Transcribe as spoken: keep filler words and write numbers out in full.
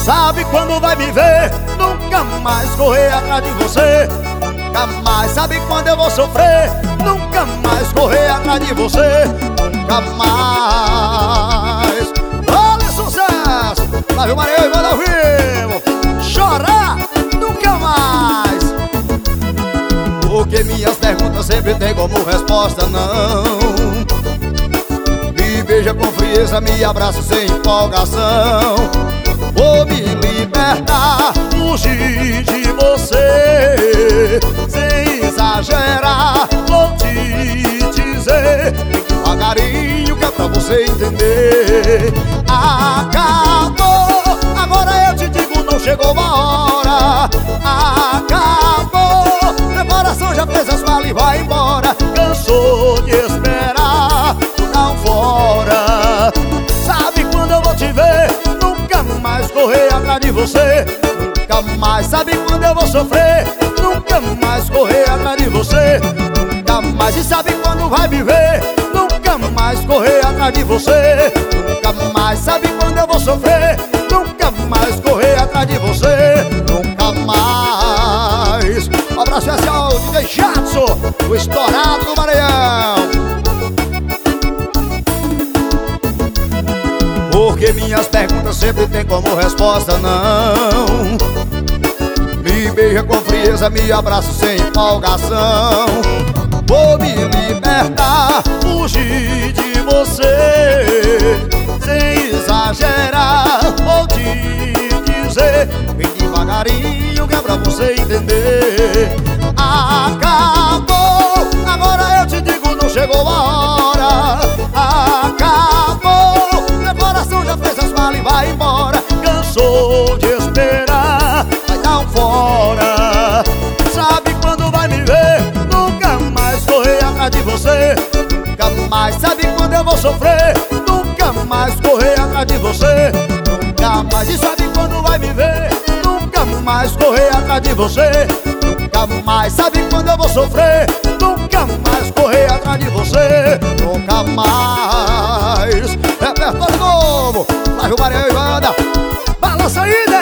Sabe quando vai me ver, nunca mais correr atrás de você. Nunca mais, sabe quando eu vou sofrer, nunca mais correr atrás de você. Nunca mais. Olha sucesso! Lá viu Maria e manda ao vivo. Chorar, nunca mais. Porque minhas perguntas sempre tem como resposta não. Me beija com frieza, me abraça sem empolgação. Vou me libertar, fugir de você, sem exagerar, vou te dizer devagarinho que é pra você entender. Acabou, agora eu te digo, não chegou a hora. Acabou, meu coração já fez as malas e vai embora. Cansou de esperar, não fora. Sabe quando eu vou te ver, nunca mais correr atrás de você. Nunca mais, sabe quando eu vou sofrer, nunca mais correr atrás de você. Nunca mais, e sabe quando vai me ver, nunca mais correr atrás de você. Nunca mais, sabe quando eu vou sofrer, nunca mais correr atrás de você. Nunca mais. Um abraço especial ao D J Jadson, o estourado do Maranhão. Porque minhas perguntas sempre tem como resposta não. Me beija com frieza, me abraça sem empolgação. Vou me libertar, fugir de você, sem exagerar, vou te dizer bem devagarinho que é pra você entender. Acabou, agora eu te digo, não chegou a hora. Acabou, meu coração já fez as malas e vai embora. Cansou de esperar, vai dar um fora. Sabe quando vai me ver, nunca mais correr atrás de você. Nunca mais, sabe quando eu vou sofrer, nunca mais correr atrás de você. Nunca mais, e sabe quando vai me ver, nunca mais correr atrás de você. Nunca mais, sabe quando eu vou sofrer, nunca mais correr atrás de você. Nunca mais. Repertório novo, lá viu Maria e Wanda. Balança aí,